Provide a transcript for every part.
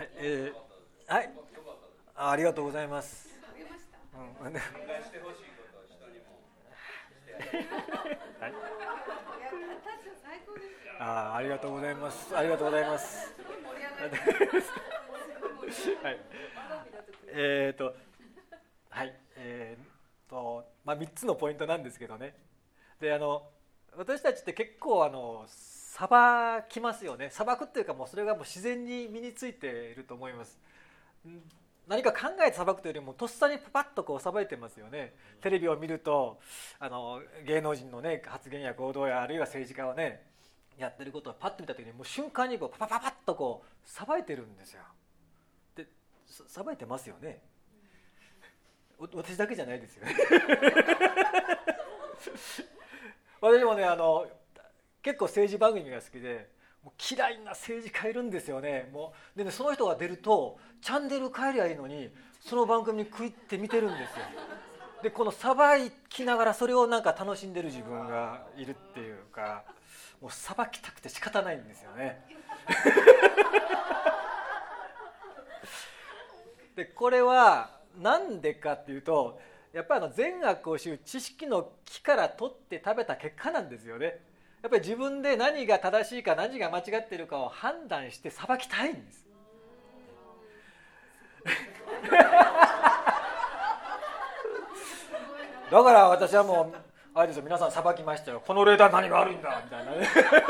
はい、はい、ありがとうございます。うん、はい、ありがとうございます。ありがとうございます。はい、はい、3つのポイントなんですけどね。で、私たちって結構さばきますよね。さばくっていうか、もうそれがもう自然に身についていると思います。何か考えてさばくというよりもとっさにパパッとこうさばいてますよね。テレビを見ると芸能人のね発言や行動やあるいは政治家をねやってることをパッと見た時にもう瞬間にこうパパパパッとこうさばいてるんですよ。でさばいてますよね。私だけじゃないですよね。私もね結構政治番組が好きで、もう嫌いな政治家いるんですよね。もうでね、その人が出るとチャンネル変えりゃいいのにその番組に食いって見てるんですよ。でこのさばきながらそれをなんか楽しんでる自分がいるっていうか、もうさばきたくて仕方ないんですよね。でこれはなんでかっていうと、やっぱり善悪を知る知識の木から取って食べた結果なんですよね。やっぱり自分で何が正しいか何が間違っているかを判断して裁きたいんです。だから私はもうあれですよ、皆さん裁きましたよ、この例題何が悪いんだみたいなね。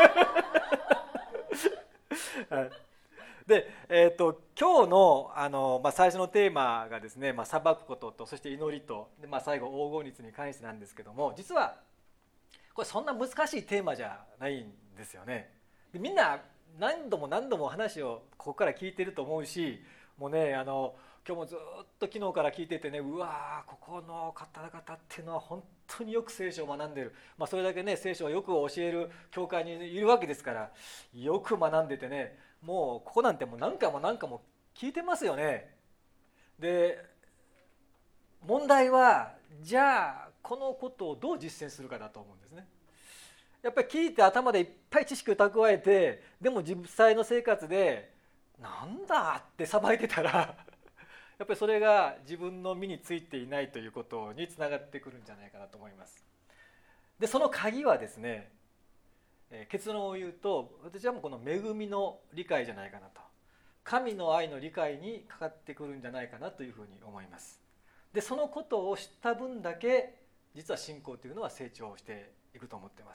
はい、で、今日の、最初のテーマがですね、裁くこととそして祈りとで、最後黄金律に関してなんですけども、実はこれそんな難しいテーマじゃないんですよね。でみんな何度も何度も話をここから聞いてると思うし、もうね今日もずっと昨日から聞いててね、うわーここの方々っていうのは本当によく聖書を学んでる、それだけね聖書をよく教える教会にいるわけですから、よく学んでてね、もうここなんてもう何回も何回も聞いてますよね。で問題はじゃあこのことをどう実践するかだと思うんですね。やっぱり聞いて頭でいっぱい知識を蓄えて、でも実際の生活でなんだってさばいてたらやっぱりそれが自分の身についていないということにつながってくるんじゃないかなと思います。でその鍵はですね、結論を言うと私はもうこの恵みの理解じゃないかなと、神の愛の理解にかかってくるんじゃないかなというふうに思います。でそのことを知った分だけ実は信仰というのは成長していくと思っています。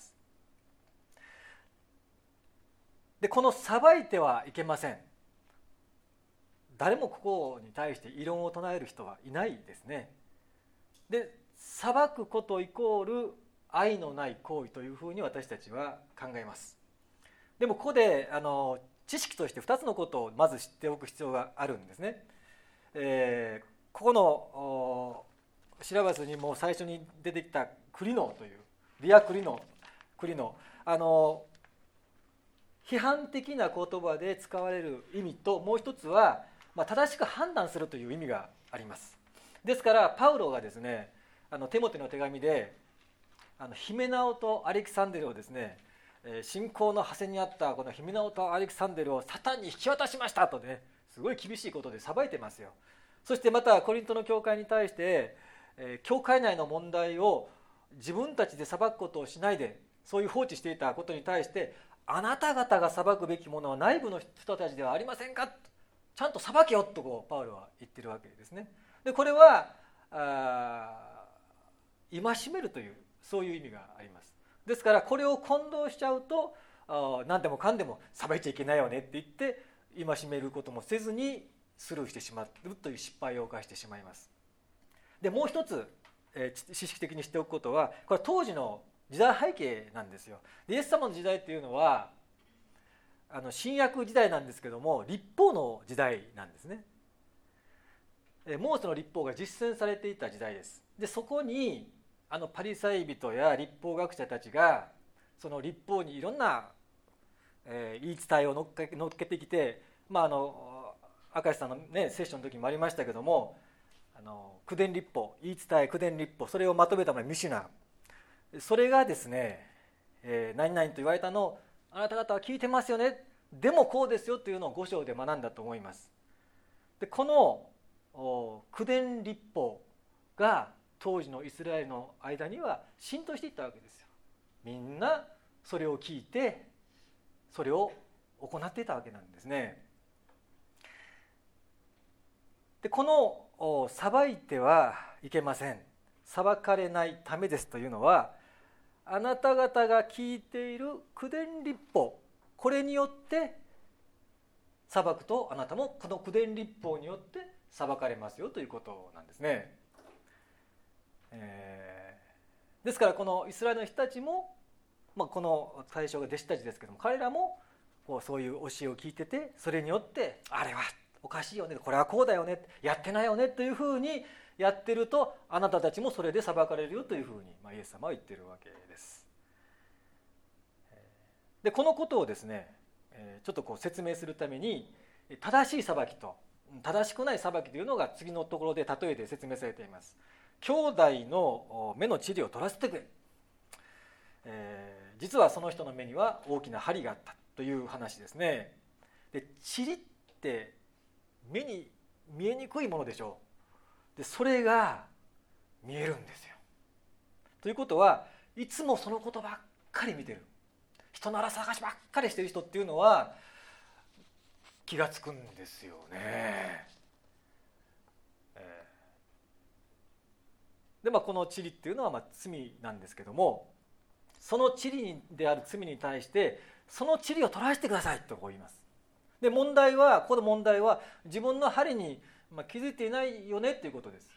でこの裁いてはいけません、誰もここに対して異論を唱える人はいないですね。で裁くことイコール愛のない行為というふうに私たちは考えます。でもここで知識として2つのことをまず知っておく必要があるんですね。ここのシラバスにも最初に出てきたクリノというディアクリノ、批判的な言葉で使われる意味と、もう一つは、正しく判断するという意味があります。ですからパウロがですねテモテの手紙でヒメナオとアレキサンデルをですね、信仰の覇戦にあったこのヒメナオとアレキサンデルをサタンに引き渡しましたとね、すごい厳しいことで裁いてますよ。そしてまたコリントの教会に対して、教会内の問題を自分たちで裁くことをしないで、そういう放置していたことに対して、あなた方が裁くべきものは内部の人たちではありませんか、ちゃんと裁けよとパウロは言ってるわけですね。でこれは戒めるというそういう意味があります。ですからこれを混同しちゃうと何でもかんでも裁いちゃいけないよねって言って戒めることもせずにスルーしてしまうという失敗を犯してしまいます。でもう一つ、知識的にしておくことは、これは当時の時代背景なんですよ。イエス様の時代っていうのは新約時代なんですけども、律法の時代なんですね。モーセの律法が実践されていた時代です。でそこにパリサイ人や律法学者たちがその律法にいろんな、言い伝えを乗っけてきて、明石さんの、ね、セッションの時もありましたけども、句伝律法、言い伝え句伝律法、それをまとめたのがミシュナ、それがですね、何々と言われたのをあなた方は聞いてますよね、でもこうですよというのを5章で学んだと思います。 でこの九伝律法が当時のイスラエルの間には浸透していったわけですよ。みんなそれを聞いてそれを行っていたわけなんですね。でこの裁いてはいけません、裁かれないためですというのは、あなた方が聞いている九伝律法、これによって裁くと、あなたもこの九伝律法によって裁かれますよということなんですね。ですからこのイスラエルの人たちも、この対象が弟子たちですけども、彼らもそういう教えを聞いてて、それによってあれはおかしいよね、これはこうだよね、やってないよねというふうにやってると、あなたたちもそれで裁かれるよというふうに、イエス様は言っているわけです。でこのことをですね、ちょっと説明するために、正しい裁きと正しくない裁きというのが次のところで例えで説明されています。兄弟の目の塵を取らせてくれ、実はその人の目には大きな針があったという話ですね。で塵って目に見えにくいものでしょう。でそれが見えるんですよ。ということはいつもそのことばっかり見てる、人の荒探しばっかりしてる人っていうのは気がつくんですよね。でこの塵っていうのは罪なんですけども、その塵である罪に対してその塵を取らせてくださいと言います。でここの問題は自分の針に気づいていないよねということです。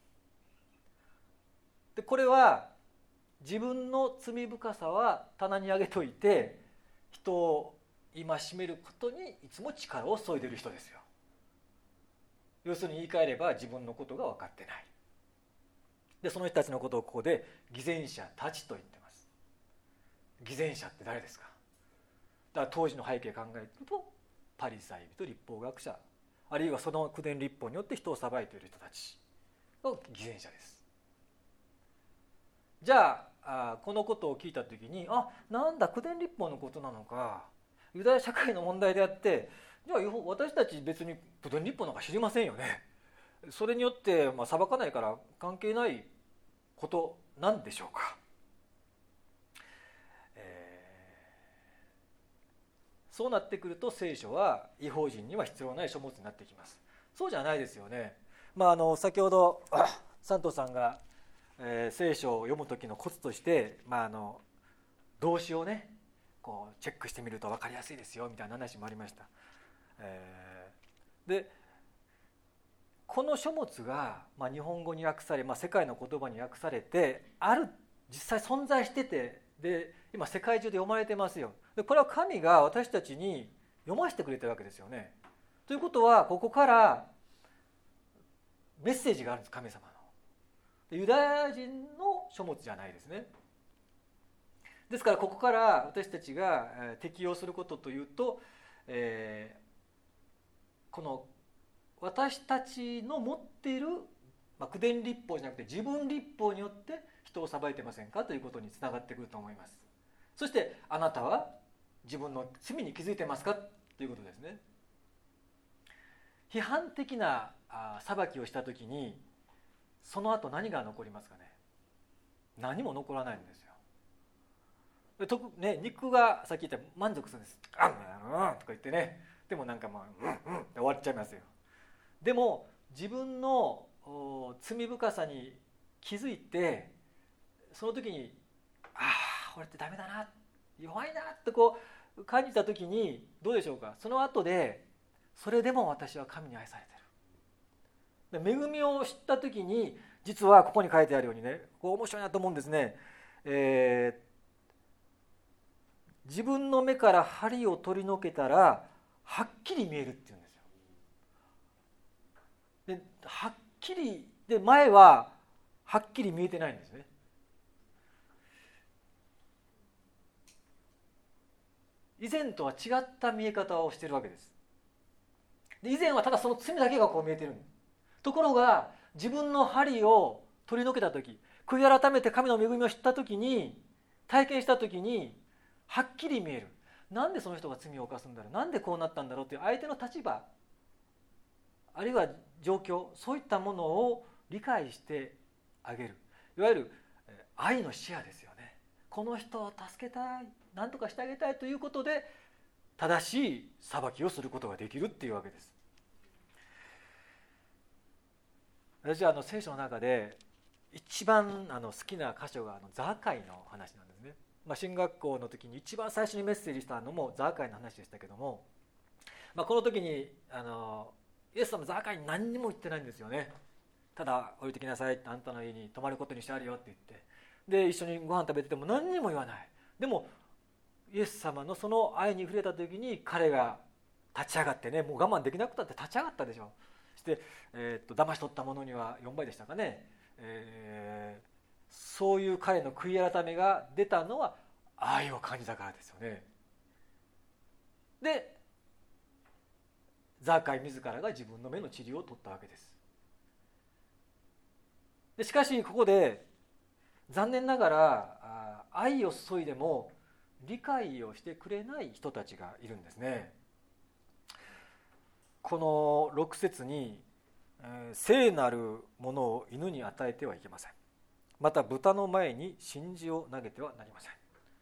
でこれは自分の罪深さは棚に上げといて、人を戒めることにいつも力を注いでいる人ですよ。要するに言い換えれば自分のことが分かってない。でその人たちのことをここで偽善者たちと言ってます。偽善者って誰ですか。だから当時の背景を考えると、パリサイ人、立法学者、あるいはその九伝律法によって人を裁いている人たちが偽善者です。じゃあこのことを聞いたときに、なんだ九伝律法のことなのか、ユダヤ社会の問題であって、じゃあ私たち別に九伝律法なんか知りませんよね、それによって裁かないから関係ないことなんでしょうか。そうなってくると聖書は異邦人には必要ない書物になってきます。そうじゃないですよね。先ほどサントさんが、聖書を読む時のコツとして、動詞をねチェックしてみると分かりやすいですよみたいな話もありました。でこの書物が、日本語に訳され、世界の言葉に訳されて実際存在してて、で今世界中で読まれてますよ。でこれは神が私たちに読ませてくれてるわけですよね。ということはここからメッセージがあるんです、神様の。ユダヤ人の書物じゃないですね。ですからここから私たちが適用することというと、この私たちの持っている九伝律法じゃなくて自分律法によって人を裁いてませんかということにつながってくると思います。そしてあなたは自分の罪に気づいてますかということですね。批判的な裁きをしたときにその後何が残りますかね。何も残らないんですよ。肉がさっき言った満足するんです。とか言ってね、でもって終わっちゃいますよ。でも自分の罪深さに気づいて、その時に俺ってダメだな、弱いなって感じた時にどうでしょうか。その後でそれでも私は神に愛されてる。恵みを知った時に、実はここに書いてあるようにね、面白いなと思うんですね。自分の目から針を取り除けたらはっきり見えるっていうんですよ。ではっきりで、前ははっきり見えてないんですね。以前とは違った見え方をしているわけです。で以前はただその罪だけが見えてるんです。ところが自分の針を取り除けた時、悔い改めて神の恵みを知った時に、体験した時にはっきり見える。なんでその人が罪を犯すんだろう、なんでこうなったんだろうという相手の立場、 あるいは状況、そういったものを理解してあげる、いわゆる愛の視野ですよね。この人を助けたい、何とかしてあげたいということで正しい裁きをすることができるっていうわけです。私は聖書の中で一番好きな箇所がザーカイの話なんですね。進学校の時に一番最初にメッセージしたのもザーカイの話でしたけども、この時にイエス様ザーカイに何にも言ってないんですよね。ただ降りてきなさいって、あんたの家に泊まることにしてあるよって言って、で一緒にご飯食べてても何にも言わない。でもイエス様のその愛に触れた時に彼が立ち上がってね、もう我慢できなくたって立ち上がったでしょ。そして、騙し取ったものには4倍でしたかね、そういう彼の悔い改めが出たのは愛を感じたからですよね。でザーカイ自らが自分の目の治療を取ったわけです。でしかしここで残念ながら愛を注いでも理解をしてくれない人たちがいるんですね。この6節に聖なるものを犬に与えてはいけません。また豚の前に真珠を投げてはなりません。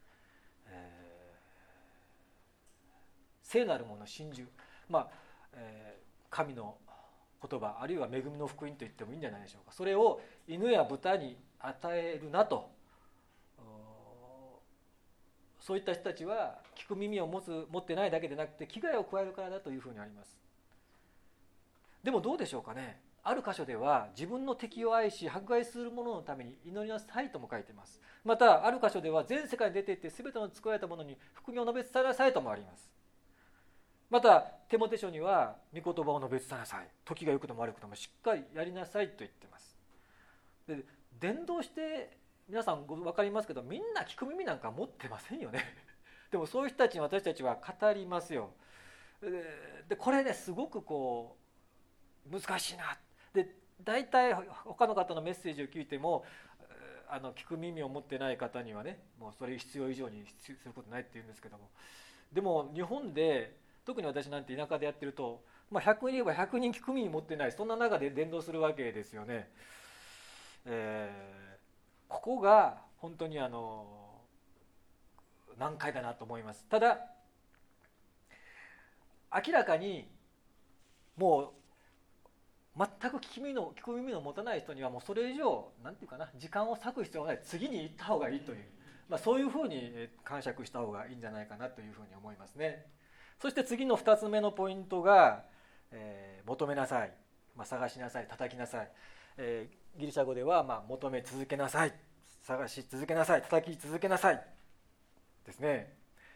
聖なるもの、真珠、神の言葉、あるいは恵みの福音と言ってもいいんじゃないでしょうか。それを犬や豚に与えるなと。そういった人たちは聞く耳を持ってないだけでなくて危害を加えるからだというふうにあります。でもどうでしょうかね。ある箇所では自分の敵を愛し迫害する者のために祈りなさいとも書いています。またある箇所では全世界に出ていって全ての作られたものに福音を述べ伝えなさいともあります。またテモテ書には御言葉を述べ伝えなさい、時が良くとも悪くともしっかりやりなさいと言っています。で伝道して皆さん分かりますけど、みんな聞く耳なんか持ってませんよね。でもそういう人たちに私たちは語りますよ。でこれねすごく難しいな。で大体他の方のメッセージを聞いても聞く耳を持ってない方にはね、もうそれ必要以上にすることないって言うんですけども、でも日本で特に私なんて田舎でやってると、100人いれば100人聞く耳持ってない、そんな中で伝道するわけですよね。ここが本当に難解だなと思います。ただ明らかにもう全く聞く耳の持たない人にはもうそれ以上なんていうかな、時間を割く必要がない、次に行った方がいいという、そういうふうに解釈した方がいいんじゃないかなというふうに思いますね。そして次の2つ目のポイントが、求めなさい、探しなさい、叩きなさい、ギリシャ語では求め続けなさい、探し続けなさい、叩き続けなさいですね。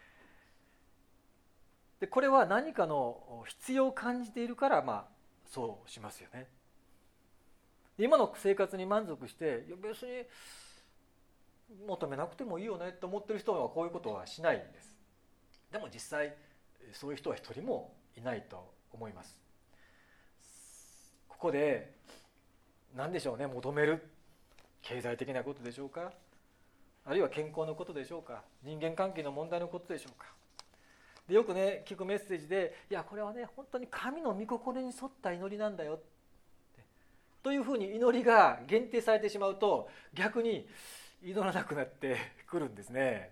でこれは何かの必要を感じているからそうしますよね。今の生活に満足して別に求めなくてもいいよねと思ってる人はこういうことはしないんです。でも実際そういう人は一人もいないと思います。ここで何でしょうね、求める経済的なことでしょうか、あるいは健康のことでしょうか、人間関係の問題のことでしょうか。でよくね聞くメッセージで、いやこれはね本当に神の御心に沿った祈りなんだよというふうに祈りが限定されてしまうと逆に祈らなくなってくるんですね。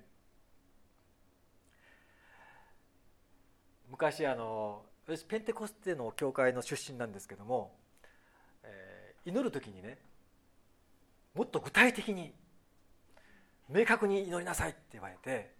昔私ペンテコステの教会の出身なんですけども、祈る時にねもっと具体的に明確に祈りなさいって言われて、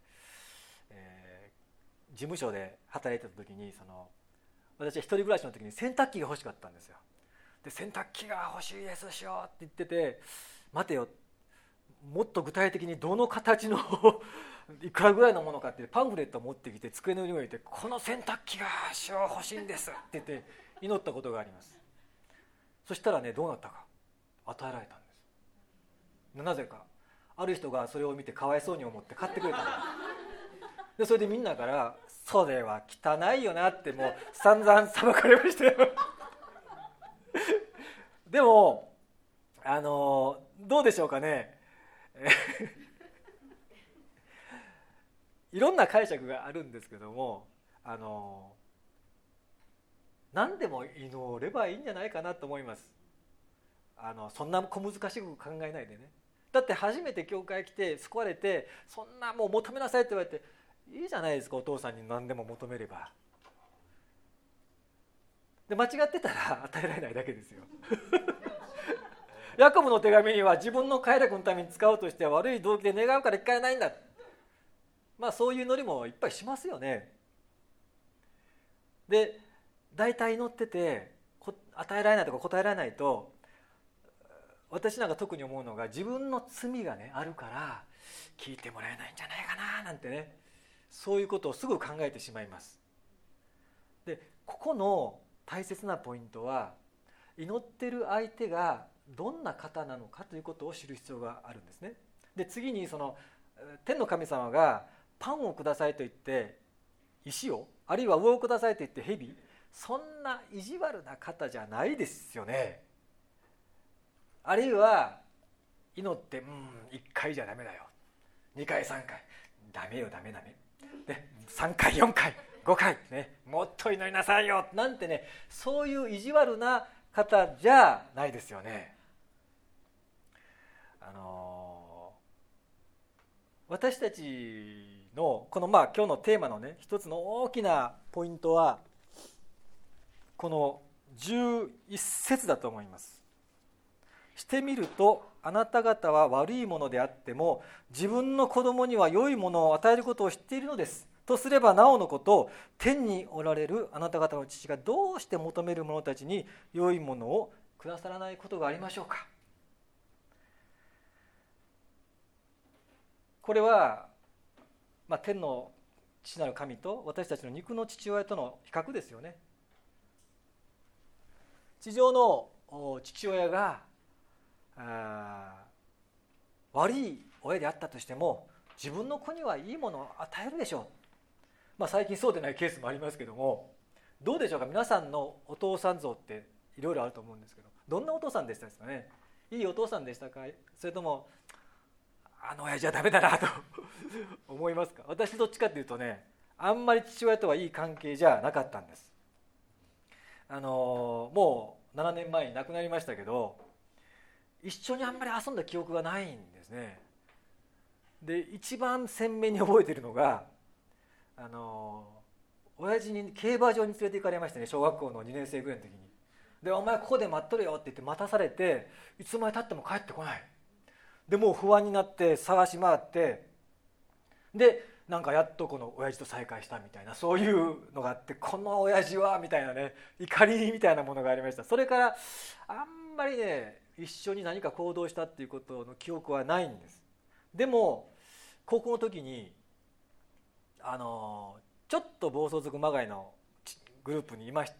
事務所で働いてた時に私は一人暮らしの時に洗濯機が欲しかったんですよ。で洗濯機が欲しいですしよって言ってて、待てよ、もっと具体的にどの形のいくらぐらいのものかってパンフレットを持ってきて机の上に置いて、この洗濯機が欲しいんですって言って祈ったことがあります。そしたらねどうなったか、与えられたんです。なぜかある人がそれを見てかわいそうに思って買ってくれたんです。でそれでみんなからそれは汚いよなってもう散々裁かれましたよ。でもどうでしょうかね。いろんな解釈があるんですけども、 何でも祈ればいいんじゃないかなと思います。そんな小難しく考えないでね。だって初めて教会来て救われて、そんなもう求めなさいって言われていいじゃないですか。お父さんに何でも求めれば。で間違ってたら与えられないだけですよ。ヤコブの手紙には自分の快楽のために使おうとしては悪い動機で願うから一回ないんだ。そういう祈りもいっぱいしますよね。で大体祈ってて与えられないとか答えられないと、私なんか特に思うのが、自分の罪がねあるから聞いてもらえないんじゃないかななんてね、そういうことをすぐ考えてしまいます。でここの大切なポイントは、祈ってる相手がどんな方なのかということを知る必要があるんですね。で次に天の神様がパンをくださいと言って石を、あるいは魚をくださいと言って蛇、そんな意地悪な方じゃないですよね。あるいは祈って1回じゃダメだよ、2回3回ダメよダメで3回4回5回ね、もっと祈りなさいよなんてね、そういう意地悪な方じゃないですよね。私たちのこの今日のテーマのね一つの大きなポイントはこの11節だと思います。してみるとあなた方は悪いものであっても自分の子供には良いものを与えることを知っているのです。とすればなおのこと、天におられるあなた方の父がどうして求める者たちに良いものをくださらないことがありましょうか。これは、天の父なる神と私たちの肉の父親との比較ですよね。地上の父親が悪い親であったとしても自分の子にはいいものを与えるでしょう。最近そうでないケースもありますけども、どうでしょうか。皆さんのお父さん像っていろいろあると思うんですけど、どんなお父さんでしたですかね。いいお父さんでしたか、それともあの親父はダメだなと思いますか。私どっちかっていうとね、あんまり父親とはいい関係じゃなかったんです。もう7年前に亡くなりましたけど、一緒にあんまり遊んだ記憶がないんですね。で一番鮮明に覚えているのが親父に競馬場に連れて行かれましたね、小学校の2年生ぐらいの時に。でお前ここで待っとれよって言って待たされて、いつまで経っても帰ってこない。でもう不安になって探し回って、でなんかやっとこの親父と再会したみたいな、そういうのがあって、この親父はみたいなね、怒りみたいなものがありました。それからあんまりね一緒に何か行動したっていうことの記憶はないんです。でも高校の時にちょっと暴走族まがいのグループにいまして、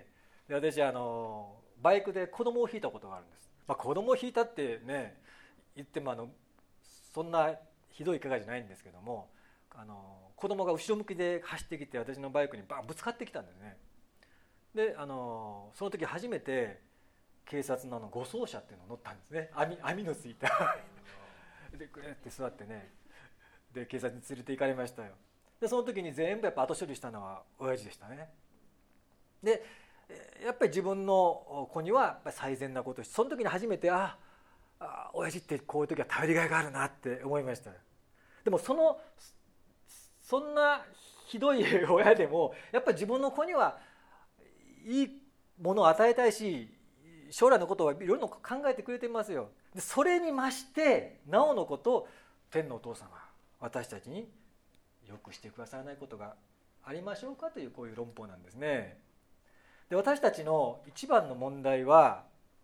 で私バイクで子供を引いたことがあるんです。子供を引いたってね言ってもそんなひどい怪我じゃないんですけども、子供が後ろ向きで走ってきて私のバイクにバンぶつかってきたんですね。でその時初めて警察の護送車っていうのを乗ったんですね。網のついたでグーって座ってね、で警察に連れて行かれましたよ。でその時に全部やっぱ後処理したのは親父でしたね。でやっぱり自分の子にはやっぱり最善なことをして、その時に初めて親父ってこういう時は頼りがいがあるなって思いました。でもそんなひどい親でもやっぱり自分の子にはいいものを与えたいし、将来のことをいろいろ考えてくれてますよ。でそれに増してなおのこと天のお父様、私たちによくしてくださらないことがありましょうかという、こういう論法なんですね。で私たちの一番の問題は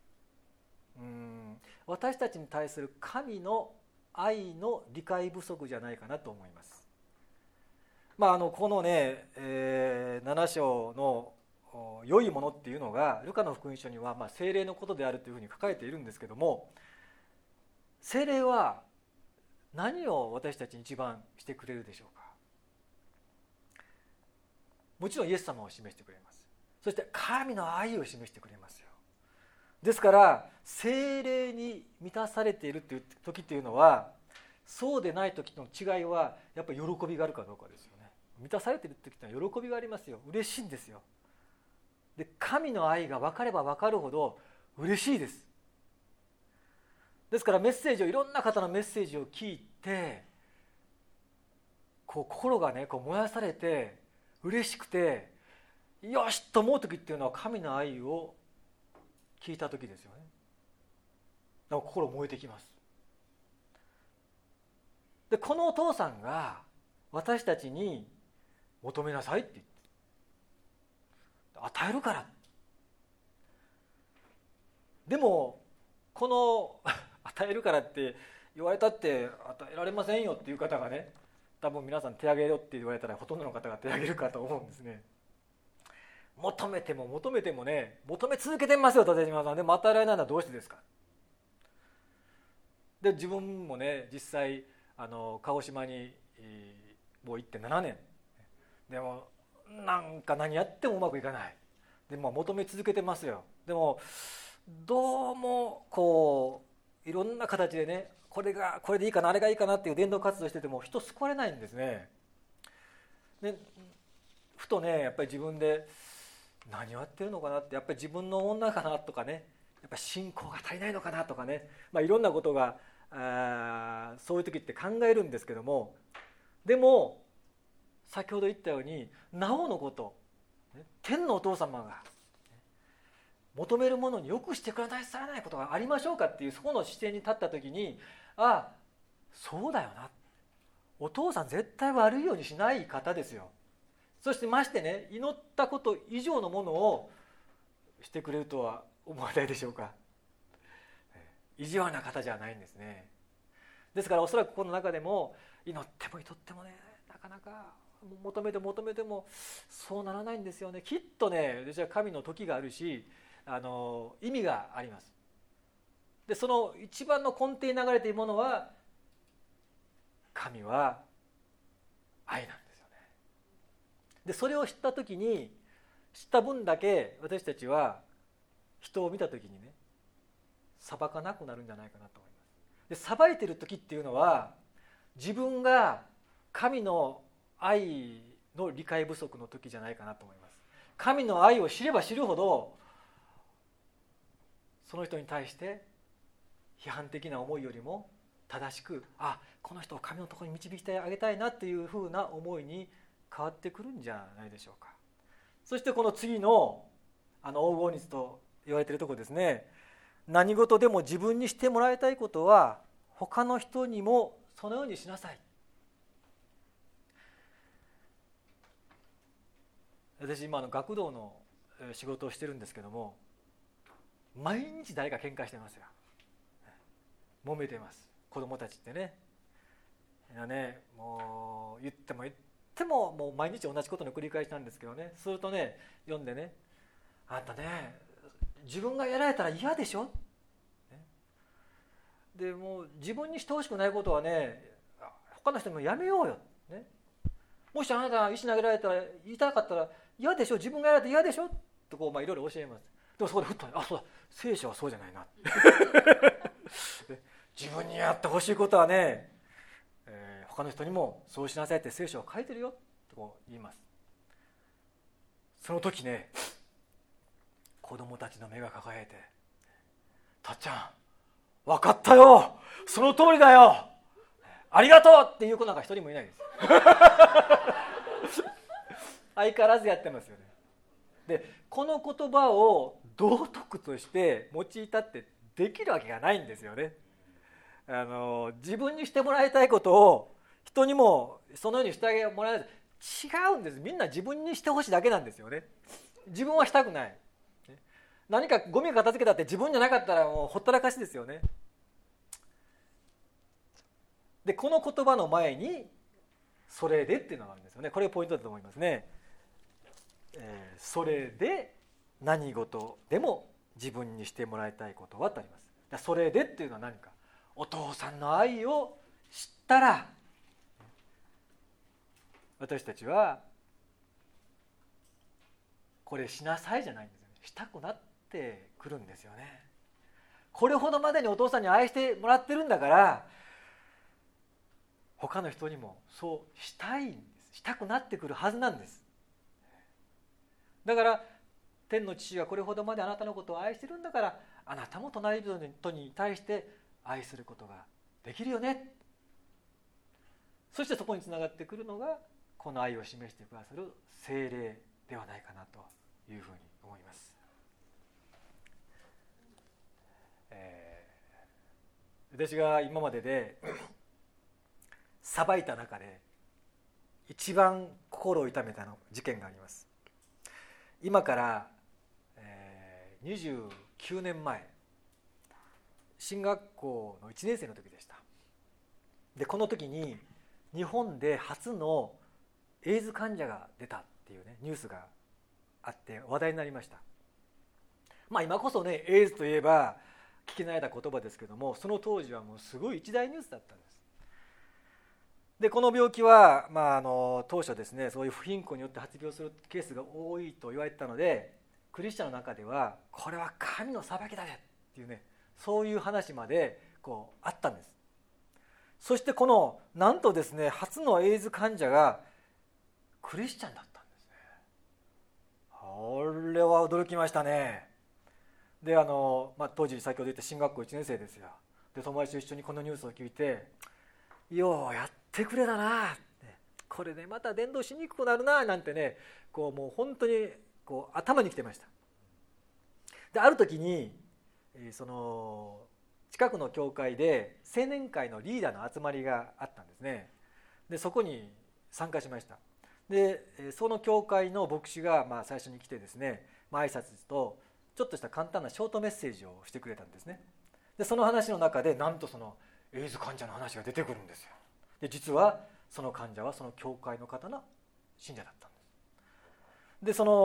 私たちに対する神の愛の理解不足じゃないかなと思います。このね、7章の良いものっていうのがルカの福音書には聖霊のことであるというふうに書かれているんですけども、聖霊は何を私たちに一番してくれるでしょうか。もちろんイエス様を示してくれます。そして神の愛を示してくれますよ。ですから聖霊に満たされているっていう時っていうのは、そうでない時の違いはやっぱり喜びがあるかどうかですよね。満たされている時ってのは喜びがありますよ。嬉しいんですよ。 で神の愛が分かれば分かるほど嬉しいです。ですからメッセージを、いろんな方のメッセージを聞いて、こう心がねこう燃やされて嬉しくて、よしと思う時っていうのは神の愛を聞いた時ですよね。だから心燃えてきます。でこのお父さんが私たちに求めなさいって言って、与えるから。でもこの与えるからって言われたって与えられませんよっていう方がね、多分皆さん手挙げろって言われたらほとんどの方が手挙げるかと思うんですね。求めても求めてもね、求め続けてますよ立島さん。でも与えられないのはどうしてですか。で自分もね実際鹿児島にもう行って7年でもなんか何やってもうまくいかない。でも求め続けてますよ。でもどうもこういろんな形でね、これでいいかなあれがいいかなっていう伝道活動してても人救われないんですね。でふとねやっぱり自分で何をやってるのかなって、やっぱり自分の女かなとかね、やっぱり信仰が足りないのかなとかね、いろんなことがそういう時って考えるんですけども、でも先ほど言ったようになおのこと、天のお父様が求めるものによくしてくださらないことがありましょうかっていう、そこの視点に立った時に、そうだよな、お父さん絶対悪いようにしない方ですよ。そしてましてね、祈ったこと以上のものをしてくれるとは思わないでしょうか。意地悪な方じゃないんですね。ですからおそらくこの中でも祈っても祈ってもね、なかなか求めてもそうならないんですよね。きっとね、私は神の時があるし、意味があります。でその一番の根底に流れているものは、神は愛なんですよね。でそれを知った時に、知った分だけ私たちは人を見た時にね、裁かなくなるんじゃないかなと思います。で裁いてる時っていうのは、自分が神の愛の理解不足の時じゃないかなと思います。神の愛を知れば知るほど、その人に対して批判的な思いよりも正しく、この人を神のところに導きてあげたいなっていうふうな思いに変わってくるんじゃないでしょうか。そしてこの次の黄金律と言われているところですね。何事でも自分にしてもらいたいことは他の人にもそのようにしなさい。私今学童の仕事をしてるんですけども、毎日誰か喧嘩してますよ。揉めてます。子供たちってね。もう言ってももう毎日同じことの繰り返しなんですけどね。するとね、読んでね、あんたね、自分がやられたら嫌でしょ。でもう自分にしてほしくないことはね、他の人にもやめようよ。ね、もしあなたが石投げられたら言いたかったら嫌でしょ、自分がやられたら嫌でしょとこういろいろ教えます。でもそこでふっとそうだ、聖書はそうじゃないな自分にやってほしいことはね、他の人にもそうしなさいって聖書は書いてるよとこう言います。その時ね、子供たちの目が輝いて、たっちゃん分かったよ、その通りだよ、ありがとうっていう子なんか一人もいないです相変わらずやってますよね。でこの言葉を道徳として用いたってできるわけがないんですよね。自分にしてもらいたいことを人にもそのようにしてあげもらえる、違うんです。みんな自分にしてほしいだけなんですよね。自分はしたくない。何かゴミが片付けたって自分じゃなかったらもうほったらかしですよね。でこの言葉の前にそれでっていうのがあるんですよね。これがポイントだと思いますね。それで何事でも自分にしてもらいたいことはとあります。それでっていうのは何か、お父さんの愛を知ったら私たちはこれしなさいじゃないんですよね。したくなってくるんですよね。これほどまでにお父さんに愛してもらってるんだから、他の人にもそうしたいんです。したくなってくるはずなんです。だから天の父がこれほどまであなたのことを愛してるんだから、あなたも隣人に対して愛することができるよね。そしてそこにつながってくるのが、この愛を示してくださる聖霊ではないかなというふうに思います。私が今までで裁いた中で一番心を痛めた事件があります。今から、29年前、進学校の1年生の時でした。でこの時に日本で初のエイズ患者が出たっていうねニュースがあって話題になりました。今こそねエイズといえば聞き慣れた言葉ですけども、その当時はもうすごい一大ニュースだったんです。でこの病気は、当初ですね、そういう不貧困によって発病するケースが多いと言われてたので、クリスチャンの中ではこれは神の裁きだねっていうね、そういう話まであったんです。そしてなんとですね、初のエイズ患者がクリスチャンだったんですね。これは驚きましたね。で当時先ほど言った進学校1年生ですよ。で友達と一緒にこのニュースを聞いて、ようやってくれたな、これでまた伝道しにくくなるななんてね、もう本当に頭にきてました。である時にその近くの教会で青年会のリーダーの集まりがあったんですね。でそこに参加しました。でその教会の牧師が最初に来てですね、挨拶とちょっとした簡単なショートメッセージをしてくれたんですね。でその話の中でなんとそのエイズ患者の話が出てくるんですよ。で実はその患者はその教会の方の信者だったんです。でその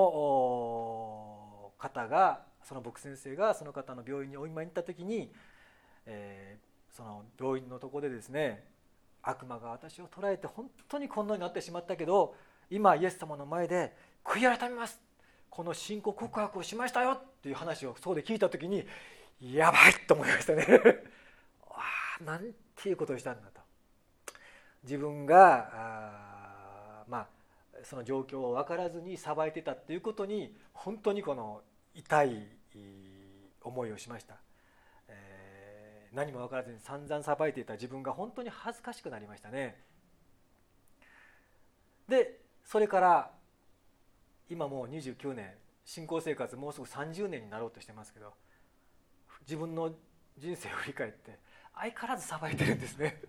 方が、その牧先生がその方の病院にお見舞いに行った時に、その病院のところでですね、悪魔が私を捕らえて本当にこんなになってしまったけど、今イエス様の前で悔い改めます、この信仰告白をしましたよっていう話をそこで聞いた時に、やばいと思いましたねなんていうことをしたんだと。自分がその状況を分からずに裁いてたっていうことに本当に痛い思いをしました。何も分からずに散々裁いていた自分が本当に恥ずかしくなりましたね。でそれから今もう29年、信仰生活もうすぐ30年になろうとしてますけど、自分の人生を振り返って相変わらず裁いてるんですね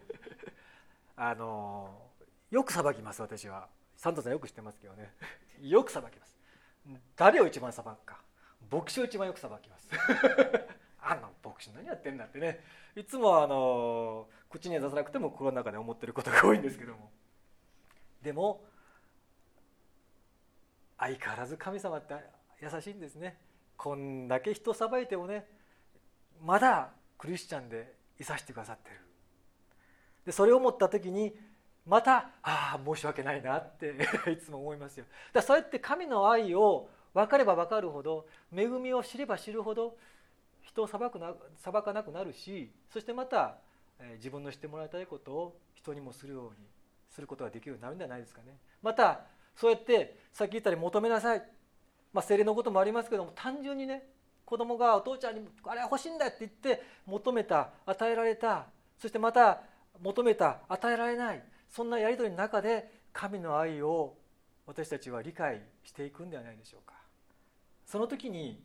よく裁きます。私はサンタさんよく知ってますけどねよく裁きます。誰を一番裁くか、牧師を一番よく裁きます牧師何やってんだってね、いつも口には出さなくても心の中で思ってることが多いんですけども、でも相変わらず神様って優しいんですね。こんだけ人を裁いてもね、まだクリスチャンでいさせてくださってる。でそれを思った時にまた申し訳ないなっていつも思いますよ。だからそうやって神の愛を分かれば分かるほど、恵みを知れば知るほど人を裁かなくなるし、そしてまた自分のしてもらいたいことを人にもするようにすることができるようになるんじゃないですかね。またそうやってさっき言ったように求めなさい、聖霊のこともありますけども、単純にね、子供がお父ちゃんにあれ欲しいんだって言って求めた、与えられた、そしてまた求めた、与えられない、そんなやり取りの中で神の愛を私たちは理解していくんではないでしょうか。その時に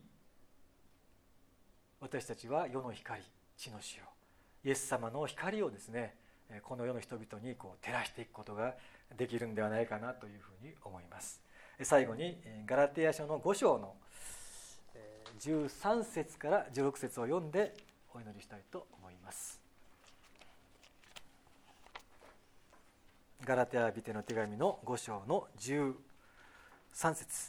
私たちは世の光、地の塩、イエス様の光をですね、この世の人々に照らしていくことができるんではないかなというふうに思います。最後にガラテヤ書の5章の13節から16節を読んでお祈りしたいと思います。ガラテヤ人への手紙の5章の13節。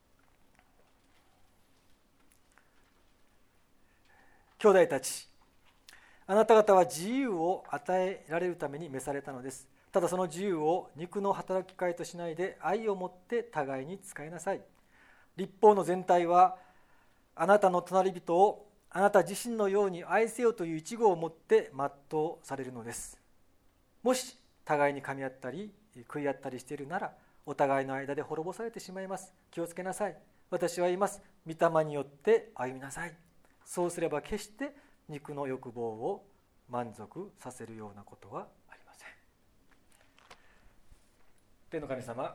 兄弟たち、あなた方は自由を与えられるために召されたのです。ただその自由を肉の働きかえとしないで愛を持って互いに使いなさい。律法の全体はあなたの隣人をあなた自身のように愛せよという一語を持って全うされるのです。もし互いに噛み合ったり食い合ったりしているなら、お互いの間で滅ぼされてしまいます。気をつけなさい。 私は言います。御霊によって歩みなさい。そうすれば決して肉の欲望を満足させるようなことはありません。天の神様、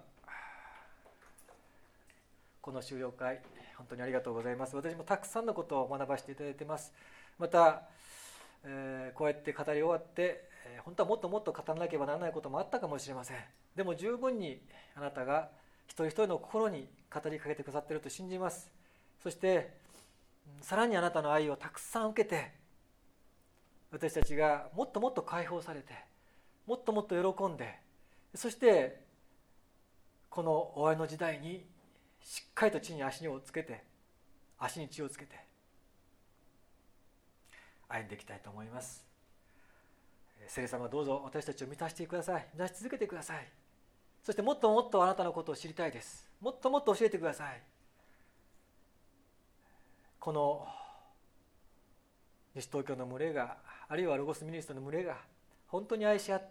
この修了会本当にありがとうございます。私もたくさんのことを学ばせていただいています。また、こうやって語り終わって、本当はもっともっと語らなければならないこともあったかもしれません。でも十分にあなたが一人一人の心に語りかけてくださっていると信じます。そしてさらにあなたの愛をたくさん受けて、私たちがもっともっと解放されて、もっともっと喜んで、そしてこの終わりの時代にしっかりと地に足をつけて、足に血をつけて歩んでいきたいと思います。聖霊様、どうぞ私たちを満たしてください。満たし続けてください。そしてもっともっとあなたのことを知りたいです。もっともっと教えてください。この西東京の群れが、あるいはロゴスミニストの群れが本当に愛し合って、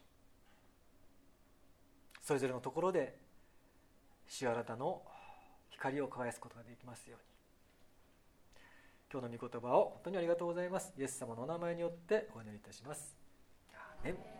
それぞれのところで主あなたの光を輝かすことができますように。今日の御言葉を本当にありがとうございます。イエス様のお名前によってお祈りいたします。アーメン。